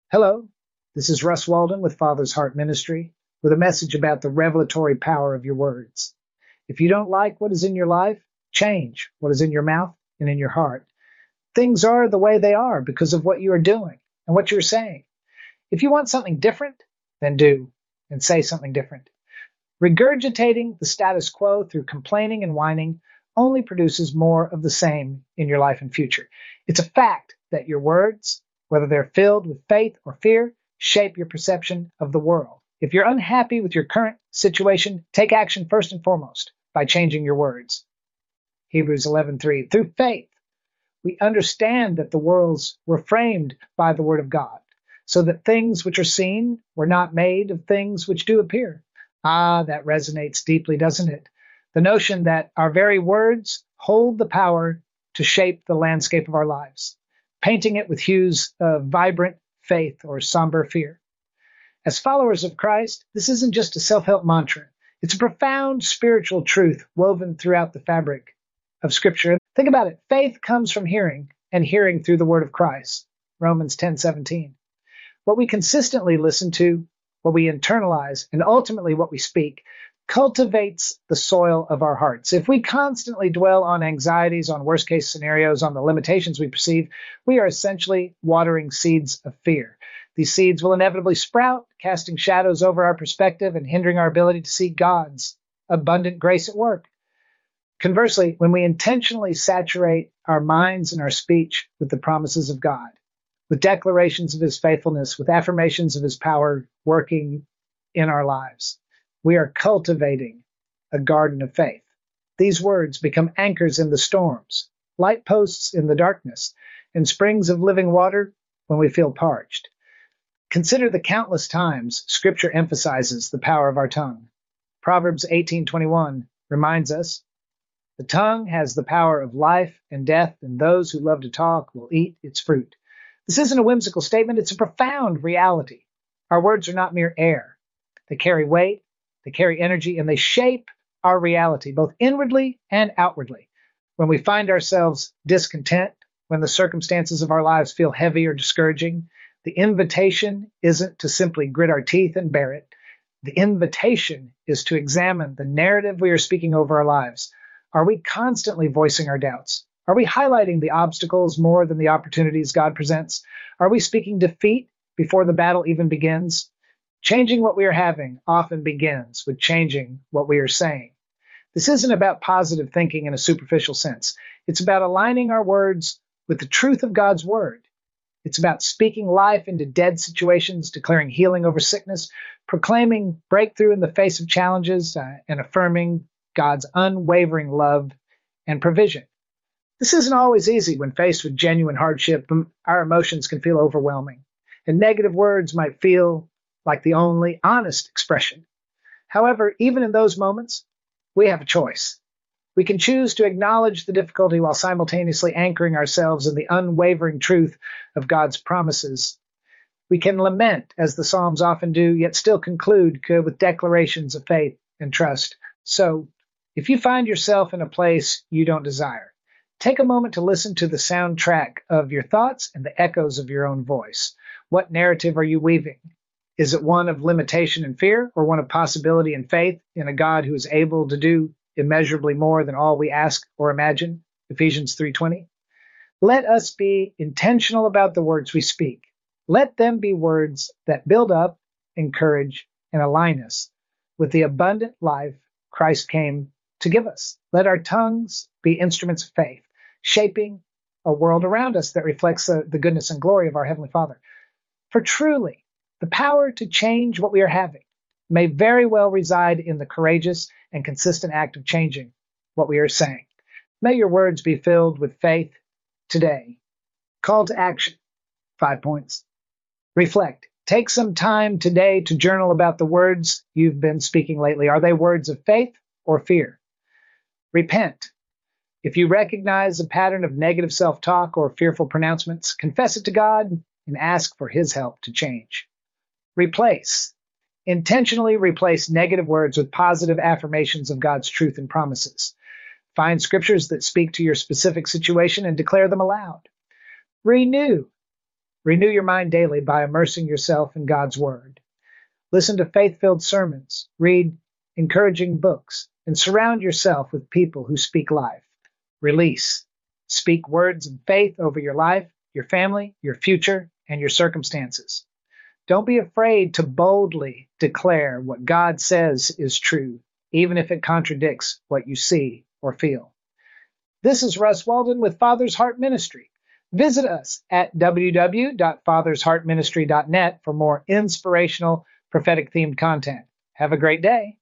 Hello, this is Russ Walden with Father's Heart Ministry with a message about the revelatory power of your words. If you don't like what is in your life, change what is in your mouth and in your heart. Things are the way they are because of what you are doing and what you're saying. If you want something different, then do and say something different. Regurgitating the status quo through complaining and whining only produces more of the same in your life and future. It's a fact that your words, whether they're filled with faith or fear, shape your perception of the world. If you're unhappy with your current situation, take action first and foremost by changing your words. Hebrews 11:3. Through faith, we understand that the worlds were framed by the word of God, so that things which are seen were not made of things which do appear. Ah, that resonates deeply, doesn't it? The notion that our very words hold the power to shape the landscape of our lives, painting it with hues of vibrant faith or somber fear. As followers of Christ, this isn't just a self-help mantra. It's a profound spiritual truth woven throughout the fabric of Scripture. Think about it. Faith comes from hearing, and hearing through the word of Christ. Romans 10:17. What we consistently listen to, what we internalize, and ultimately what we speak, cultivates the soil of our hearts. If we constantly dwell on anxieties, on worst-case scenarios, on the limitations we perceive, we are essentially watering seeds of fear. These seeds will inevitably sprout, casting shadows over our perspective and hindering our ability to see God's abundant grace at work. Conversely, when we intentionally saturate our minds and our speech with the promises of God, with declarations of his faithfulness, with affirmations of his power working in our lives, we are cultivating a garden of faith. These words become anchors in the storms, light posts in the darkness, and springs of living water when we feel parched. Consider the countless times Scripture emphasizes the power of our tongue. Proverbs 18:21 reminds us, the tongue has the power of life and death, and those who love to talk will eat its fruit. This isn't a whimsical statement, it's a profound reality. Our words are not mere air. They carry weight, they carry energy, and they shape our reality, both inwardly and outwardly. When we find ourselves discontent, when the circumstances of our lives feel heavy or discouraging, the invitation isn't to simply grit our teeth and bear it. The invitation is to examine the narrative we are speaking over our lives. Are we constantly voicing our doubts? Are we highlighting the obstacles more than the opportunities God presents? Are we speaking defeat before the battle even begins? Changing what we are having often begins with changing what we are saying. This isn't about positive thinking in a superficial sense. It's about aligning our words with the truth of God's word. It's about speaking life into dead situations, declaring healing over sickness, proclaiming breakthrough in the face of challenges, and affirming God's unwavering love and provision. This isn't always easy when faced with genuine hardship. Our emotions can feel overwhelming, and negative words might feel like the only honest expression. However, even in those moments, we have a choice. We can choose to acknowledge the difficulty while simultaneously anchoring ourselves in the unwavering truth of God's promises. We can lament, as the Psalms often do, yet still conclude with declarations of faith and trust. So, if you find yourself in a place you don't desire, take a moment to listen to the soundtrack of your thoughts and the echoes of your own voice. What narrative are you weaving? Is it one of limitation and fear, or one of possibility and faith in a God who is able to do immeasurably more than all we ask or imagine? Ephesians 3:20. Let us be intentional about the words we speak. Let them be words that build up, encourage, and align us with the abundant life Christ came to give us. Let our tongues be instruments of faith, shaping a world around us that reflects the goodness and glory of our Heavenly Father. For truly, the power to change what we are having may very well reside in the courageous and consistent act of changing what we are saying. May your words be filled with faith today. Call to action. 5 points. Reflect. Take some time today to journal about the words you've been speaking lately. Are they words of faith or fear? Repent. If you recognize a pattern of negative self-talk or fearful pronouncements, confess it to God and ask for his help to change. Replace. Intentionally replace negative words with positive affirmations of God's truth and promises. Find scriptures that speak to your specific situation and declare them aloud. Renew. Renew your mind daily by immersing yourself in God's Word. Listen to faith-filled sermons, read encouraging books, and surround yourself with people who speak life. Release. Speak words of faith over your life, your family, your future, and your circumstances. Don't be afraid to boldly declare what God says is true, even if it contradicts what you see or feel. This is Russ Walden with Father's Heart Ministry. Visit us at www.fathersheartministry.net for more inspirational, prophetic-themed content. Have a great day.